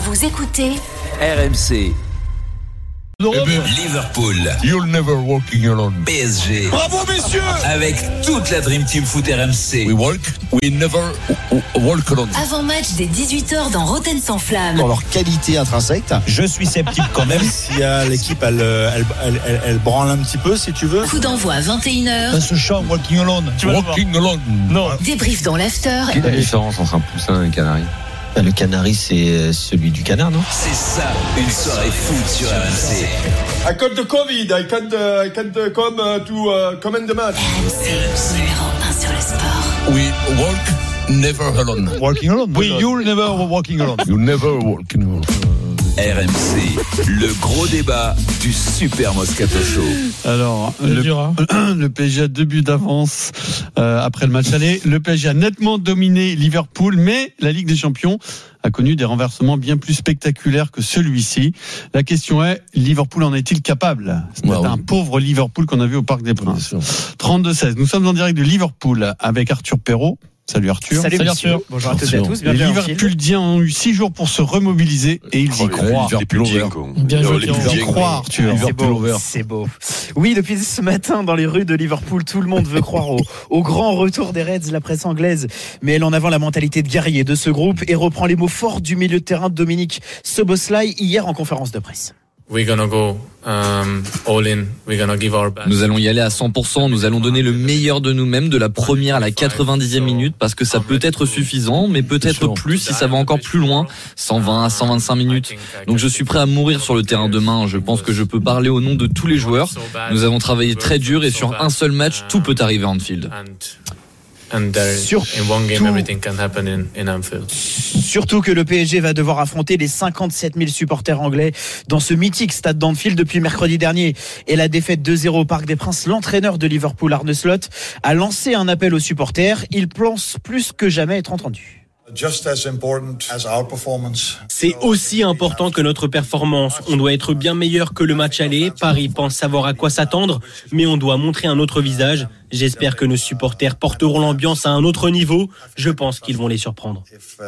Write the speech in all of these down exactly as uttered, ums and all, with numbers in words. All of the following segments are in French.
Vous écoutez R M C. Liverpool. You'll never walking alone. P S G. Bravo messieurs. Avec toute la Dream Team Foot R M C. We walk, we never walk alone. Avant-match dès dix-huit heures dans Rotten sans flamme. Dans leur qualité intrinsèque. Je suis sceptique quand même si euh, l'équipe elle, elle, elle, elle, elle branle un petit peu si tu veux. Coup d'envoi à vingt et une heures. Dans ce chant walking alone. Walking alone. Non. Débrief dans l'after. Quelle est la différence entre un poussin et un canari? Le canari, c'est celui du canard, non? C'est ça, une soirée foot sur R M C. I got the Covid, I can't, uh, I can't uh, come uh, to uh, comment the match. R M C, numéro un sur le sport. We walk never alone. Walking alone. We you'll never walking alone. You never walking alone. R M C, le gros débat du Super Moscato Show. Alors, le, le P S G a deux buts d'avance euh, après le match aller. Le P S G a nettement dominé Liverpool, mais la Ligue des Champions a connu des renversements bien plus spectaculaires que celui-ci. La question est, Liverpool en est-il capable? C'est ouais, un oui. pauvre Liverpool qu'on a vu au Parc des Princes. trente-deux seize. Nous sommes en direct de Liverpool avec Arthur Perrault. Salut Arthur. Salut, Salut Arthur. Bonjour à toutes et à tous. Les Liverpooldiens ont eu six jours pour se remobiliser et ils y croient. Bien joué, ils y croient, Arthur. C'est beau, c'est beau. Oui, depuis ce matin, dans les rues de Liverpool, tout le monde veut croire au, au grand retour des Reds, la presse anglaise. Mais elle en avant la mentalité de guerrier de ce groupe et reprend les mots forts du milieu de terrain de Dominique Szoboszlai hier en conférence de presse. We're gonna go um, all in. We're gonna give our best. Nous allons y aller à cent pour cent. Nous allons donner le meilleur de nous-mêmes de la première à la quatre-vingt-dixième minute parce que ça peut être suffisant, mais peut-être plus si ça va encore plus loin, cent vingt à cent vingt-cinq minutes. Donc je suis prêt à mourir sur le terrain demain. Je pense que je peux parler au nom de tous les joueurs. Nous avons travaillé très dur et sur un seul match, tout peut arriver à Anfield. And there, Surtout, in one game, everything can happen in, in Anfield. Surtout que le P S G va devoir affronter les cinquante-sept mille supporters anglais dans ce mythique stade d'Anfield depuis mercredi dernier. Et la défaite deux zéro au Parc des Princes, l'entraîneur de Liverpool, Arne Slot, a lancé un appel aux supporters. Il pense plus que jamais être entendu. C'est aussi important que notre performance. On doit être bien meilleur que le match aller. Paris pense savoir à quoi s'attendre, mais on doit montrer un autre visage. J'espère que nos supporters porteront l'ambiance à un autre niveau. Je pense qu'ils vont les surprendre.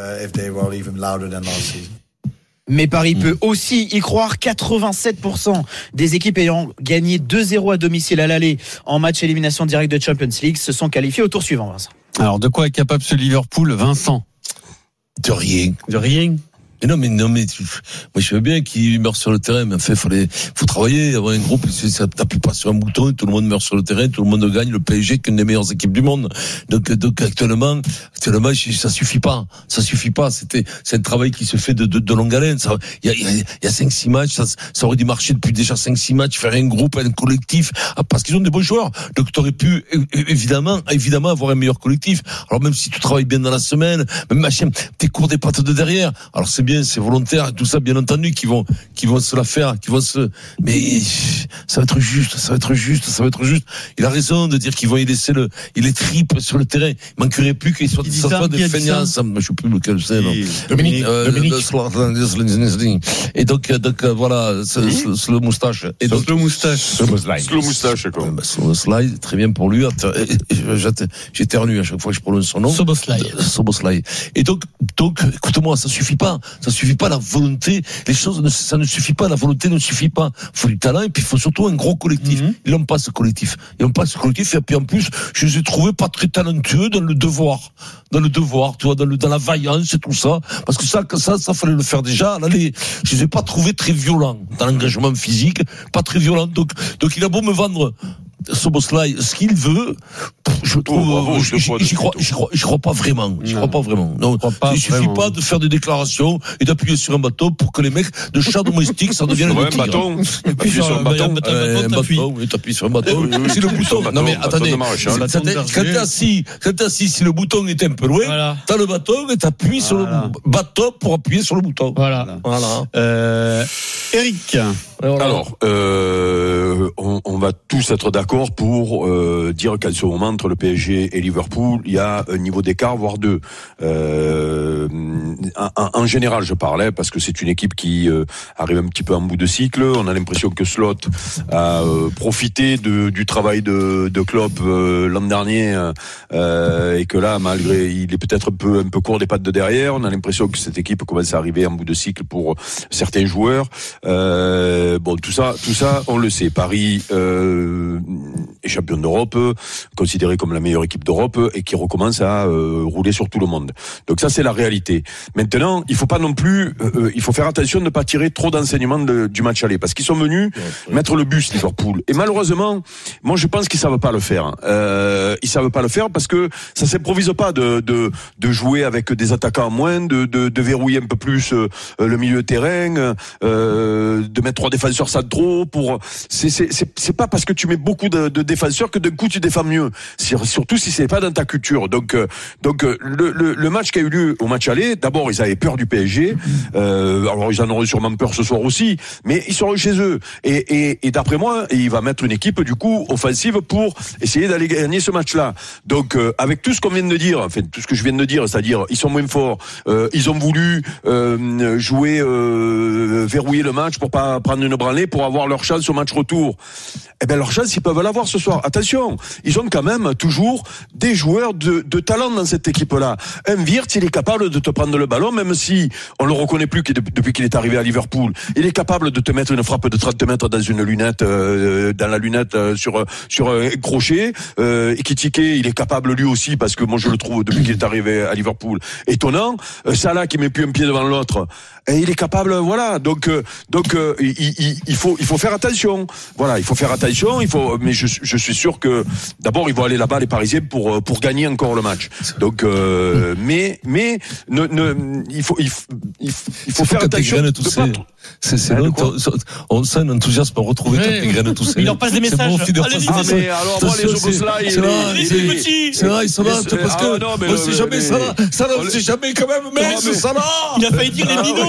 Mais Paris peut aussi y croire. quatre-vingt-sept pour cent des équipes ayant gagné deux zéro à domicile à l'aller en match élimination directe de Champions League se sont qualifiés au tour suivant, Vincent. Alors, de quoi est capable ce Liverpool, Vincent? De rien. De rien. Mais non, mais non, mais tu, moi je veux bien qu'il meure sur le terrain, mais en fait, fallait, faut travailler, avoir un groupe, ça t'appuie pas sur un bouton, tout le monde meurt sur le terrain, tout le monde gagne, le P S G qui est une des meilleures équipes du monde. Donc, donc actuellement, actuellement, ça suffit pas, ça suffit pas. C'était, c'est un travail qui se fait de, de, de longue haleine. Ça, il y a, il y a cinq, six matchs, ça, ça aurait dû marcher depuis déjà cinq, six matchs, faire un groupe, un collectif, parce qu'ils ont des bons joueurs. Donc, t'aurais pu, évidemment, évidemment, avoir un meilleur collectif. Alors, même si tu travailles bien dans la semaine, même machin, t'es court des pattes de derrière. Alors, c'est bien, c'est volontaire et tout ça, bien entendu, qui vont, qui vont se la faire, qui vont se, mais ça va être juste, ça va être juste, ça va être juste. Il a raison de dire qu'ils vont y laisser le, il est triple sur le terrain. Il manquerait plus qu'il soit, ça soit des feignants. Je sais plus lequel c'est, non. Dominique, euh, Dominique. Et donc, donc, voilà, c'est, c'est, c'est le moustache. Et donc, le moustache. C'est le moustache, quoi. Szoboszlai, très bien pour lui. J'éternue à chaque fois que je prononce son nom. Szoboszlai. Szoboszlai. Et donc, donc, écoute-moi, ça suffit pas. Ça suffit pas la volonté. Les choses, ne, ça ne suffit pas. La volonté ne suffit pas. Il faut du talent et puis il faut surtout un gros collectif. Mm-hmm. Ils n'ont pas ce collectif. Ils n'ont pas ce collectif. Et puis en plus, je les ai trouvés pas très talentueux dans le devoir. Dans le devoir, tu vois, dans le, dans la vaillance et tout ça. Parce que ça, ça, ça fallait le faire déjà. Là, les, je les ai pas trouvés très violents dans l'engagement physique. Pas très violents. Donc, donc il a beau me vendre Szoboszlai ce qu'il veut, je trouve, oh, bravo, j'y, j'y, j'y, crois, j'y, crois, j'y crois pas vraiment. J'y crois pas vraiment. Non, pas il suffit vraiment. Pas de faire des déclarations et d'appuyer sur un bâton pour que les mecs de chats domestiques, ça devienne un bâton. Appuie sur un bâton. Un bâton, oui, t'appuies sur un bâton. Si le bouton, non mais attendez, quand t'es assis, quand t'es assis, si le bouton est un peu loin, voilà. T'as le bâton et t'appuies voilà. sur le bâton pour appuyer sur le bouton. Voilà. Voilà. Euh, Eric. Alors, euh, on, on va tous être d'accord pour euh, dire qu'en ce moment, entre le P S G et Liverpool, il y a un niveau d'écart, voire deux. Euh, en, en général, je parlais, parce que c'est une équipe qui euh, arrive un petit peu en bout de cycle. On a l'impression que Slot a euh, profité de, du travail de, de Klopp euh, l'an dernier, euh, et que là, malgré, il est peut-être un peu, un peu court des pattes de derrière. On a l'impression que cette équipe commence à arriver en bout de cycle pour certains joueurs. Euh, bon, tout ça, tout ça, on le sait. Paris euh, est champion d'Europe, considéré comme la meilleure équipe d'Europe, et qui recommence à euh, rouler sur tout le monde. Donc ça, c'est la réalité. Maintenant, il faut pas non plus, euh, il faut faire attention de ne pas tirer trop d'enseignements de, du match aller, parce qu'ils sont venus mettre le bus Liverpool. Et malheureusement, moi, je pense qu'ils savent pas le faire. Euh, ils savent pas le faire parce que ça s'improvise pas de de de jouer avec des attaquants en moins, de de, de verrouiller un peu plus euh, le milieu de terrain, euh, de mettre trois défenseurs centraux pour. C'est c'est c'est c'est pas parce que tu mets beaucoup de, de défenseurs que d'un coup tu défends mieux. C'est, surtout si c'est pas dans ta culture. Donc euh, donc le, le le match qui a eu lieu au match aller, d'abord ils avaient peur du P S G. Euh, alors ils en auront sûrement peur ce soir aussi, mais ils seront chez eux. Et et, et d'après moi, il va mettre une équipe du coup offensive pour essayer d'aller gagner ce match-là. Donc euh, avec tout ce qu'on vient de dire, enfin tout ce que je viens de dire, c'est-à-dire ils sont moins forts, euh, ils ont voulu euh, jouer euh, verrouiller le match pour pas prendre une branlée, pour avoir leur chance au match retour. Eh ben leur chance ils peuvent l'avoir ce soir. Attention, ils ont quand même toujours des joueurs de, de talent dans cette équipe-là. Un Wirtz, il est capable de te prendre le ballon, même si on le reconnaît plus depuis qu'il est arrivé à Liverpool. Il est capable de te mettre une frappe de trente mètres dans une lunette, euh, dans la lunette euh, sur sur un crochet. Euh, Ekitike, il est capable lui aussi, parce que moi je le trouve depuis qu'il est arrivé à Liverpool étonnant. Euh, Salah qui met plus un pied devant l'autre, et il est capable. Voilà. Donc euh, donc euh, il, il, il faut il faut faire attention. Voilà, il faut faire attention. Il faut. Mais je je suis sûr que d'abord ils vont aller là-bas les Parisiens pour pour gagner encore le match. Donc euh, mais mais ne, ne il faut il faut, il faut, il faut faire attention. C'est c'est ouais, on sent un enthousiasme pour retrouver ouais. Quand tes graines tous. Il leur passe des messages. Bon, ah mais alors moi les Jogoslavs, c'est là, c'est petits. C'est là, ils sont là parce que on sait jamais ça là, ça là, on sait jamais quand même, mais c'est ça là. Il a failli dire les minots.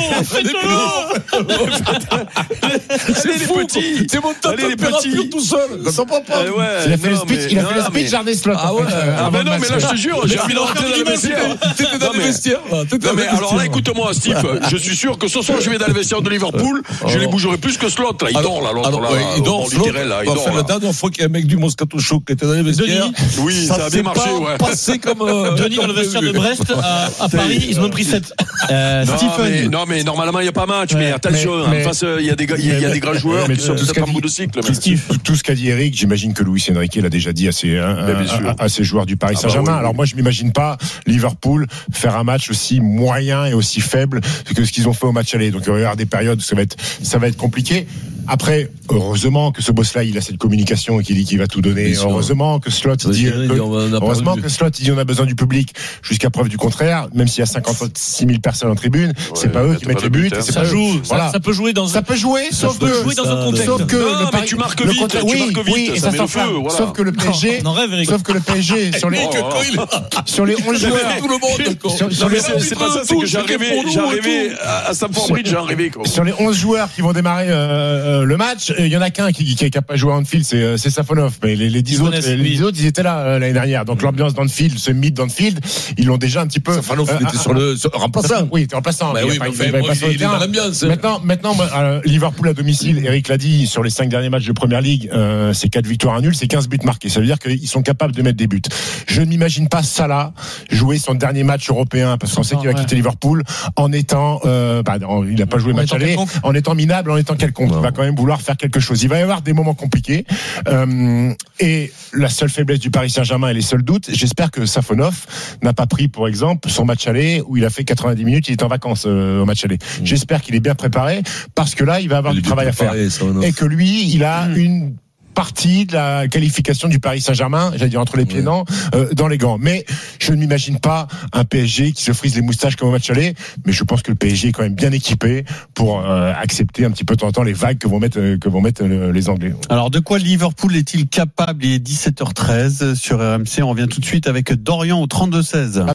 C'est fou. C'est mon température tout seul. Quand papa. Il a fait le speech, il a fait le speech Jardim Slot. Ah ouais. Ah mais non mais là je te jure, j'ai envie d'entrer dans le vestiaire. T'étais dans le vestiaire. Non mais alors là écoute-moi Steve, je suis sûr que ce soir je vais dans le vestiaire de Liverpool, je les bougerai plus que Slot là, il dort là, l'autre là, il dort du terrain là, il dort. La dernière fois qu'il y a un mec du Moscato Show qui était dans les vestiaires, oui, ça a bien marché, ouais. Passé comme Johnny dans le vestiaire de Brest à Paris, ils ont pris sept. Stephen. Non mais normalement il y a pas match, mais attention, en face il y a des il y a des grands joueurs qui sont peut-être en bout de cycle. Tout ce qu'a dit Eric, j'imagine que Luis Enrique l'a déjà dit à ses à ses joueurs du Paris Saint-Germain. Alors moi je m'imagine pas Liverpool faire un match aussi moyen et aussi faible que ce qu'ils ont fait au match aller. Donc il va y avoir des périodes où ça va être ça va être compliqué. Après, heureusement que ce boss-là, il a cette communication et qu'il dit qu'il va tout donner. Bien heureusement sûr. Que Slot il dit, que, heureusement que Slot il dit on a besoin du public jusqu'à preuve du contraire. Même s'il y a cinquante-six mille personnes en tribune, ouais, c'est pas eux qui mettent les buts. Hein. Ça joue. Voilà. Ça, ça peut jouer dans. Ça peut jouer, ça sauf peut que jouer dans un contexte. Sauf que non, le mais tu marques vite. Conte... Oui, tu marques vite. oui, et ça, ça s'enflamme. Voilà. Sauf que le P S G. On en rêve, Eric. Sauf que le P S G sur les sur les onze joueurs. Tout le monde. Sur les c'est pas ça, c'est que j'ai rêvé, j'ai rêvé à Stamford Bridge, j'ai rêvé. Sur les onze joueurs qui vont démarrer le match. Il y en a qu'un qui qui n'a pas joué à Anfield, c'est c'est Safonov, mais les les dix autres les dix autres ils étaient là l'année dernière. Donc l'ambiance d'Anfield, ce mythe d'Anfield, ils l'ont déjà un petit peu. Safonov il était sur le remplaçant. Oui, il était remplaçant. Il est dans l'ambiance. Maintenant maintenant Liverpool à domicile, Eric l'a dit, sur les cinq derniers matchs de Première Ligue, c'est quatre victoires à nul, c'est quinze buts marqués. Ça veut dire qu'ils sont capables de mettre des buts. Je ne m'imagine pas Salah jouer son dernier match européen parce qu'on sait qu'il va quitter Liverpool en étant il n'a pas joué match aller, en étant minable, en étant quelconque. Il va quand même vouloir faire quelque chose. Il va y avoir des moments compliqués. Euh, et la seule faiblesse du Paris Saint-Germain et les seuls doutes, j'espère que Safonov n'a pas pris, pour exemple, son match aller où il a fait quatre-vingt-dix minutes, il est en vacances euh, au match aller. Mmh. J'espère qu'il est bien préparé parce que là, il va avoir il du travail à faire. Et que lui, il a mmh. une partie de la qualification du Paris Saint-Germain, j'allais dire entre les pieds, non, euh, dans les gants. Mais je ne m'imagine pas un P S G qui se frise les moustaches comme au match aller, mais je pense que le P S G est quand même bien équipé pour euh, accepter un petit peu de temps en temps les vagues que vont mettre, euh, que vont mettre euh, les Anglais. Alors, de quoi Liverpool est-il capable? Il est dix-sept heures treize sur R M C. On revient tout de suite avec Dorian au trente-deux seize.